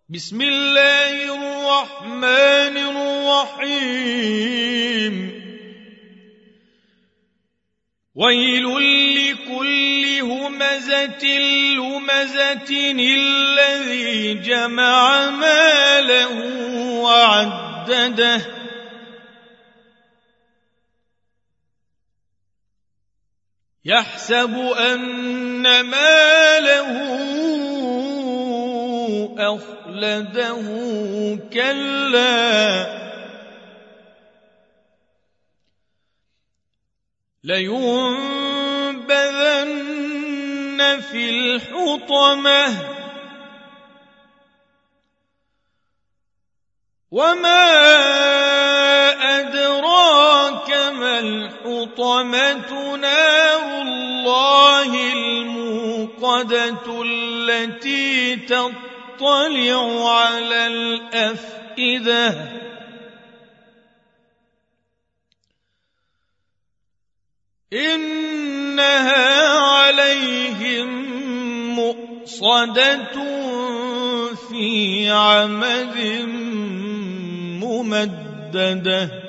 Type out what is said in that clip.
بسم الله الرحمن الرحيم ويل لكل همزة لمزة الذي جمع ماله وعدده يحسب أن ماله أخلده كلا لينبذن في الحطمة وما أدراك ما الحطمة نار الله الموقدة التي تطلع على الأفئدة إنها عليهم مؤصدة في عمد ممددة